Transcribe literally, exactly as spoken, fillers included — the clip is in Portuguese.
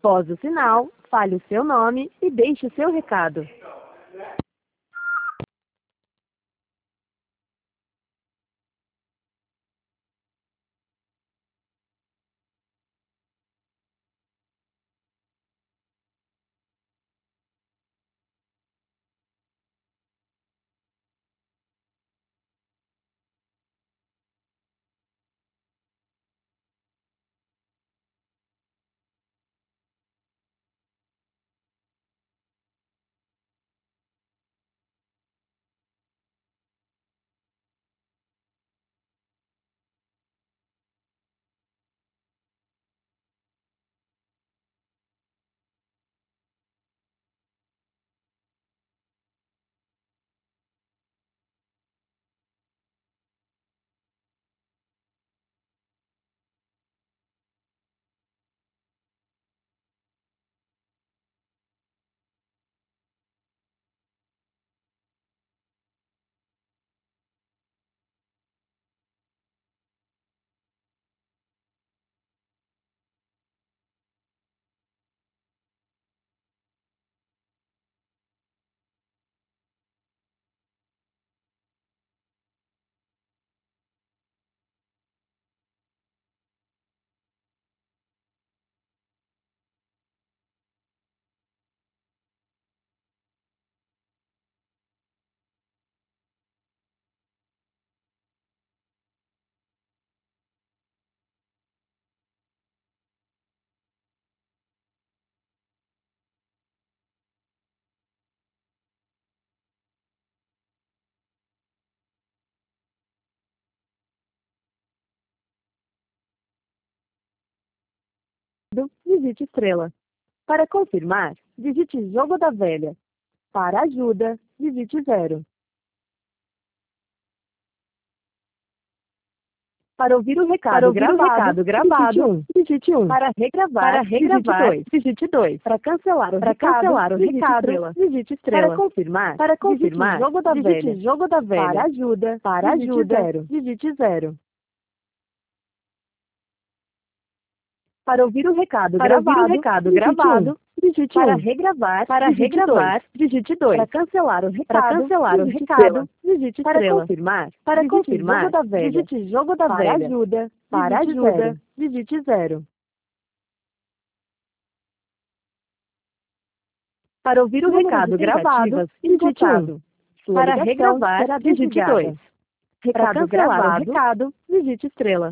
Após o sinal, fale o seu nome e deixe o seu recado. Digite estrela. Para confirmar, digite jogo da velha. Para ajuda, digite zero. Para ouvir o recado, Para ouvir gravado, o recado gravado, digite um. Para regravar, Para regravar, digite dois. Para cancelar o Para recado, cancelar o digite recado, estrela. digite estrela. Para confirmar, Para confirmar, digite jogo da digite velha. jogo da velha. Para ajuda, Para digite ajuda, zero. digite zero. Para ouvir o recado Para ouvir gravado, o recado digite gravado, um. Digite Para um. regravar, Para digite regravar, dois. digite dois. Para cancelar o recado, Para cancelar o digite recado, estrela. digite Para estrela. confirmar, Para digite confirmar, jogo da velha. digite jogo da Para velha. ajuda, Para digite ajuda, zero. digite zero. Para ouvir o Número recado de gravado, tentativas digite um. encontrado. Sua Para ligação regravar, será digite desligada. dois. Para Recado cancelar o gravado, recado, digite estrela.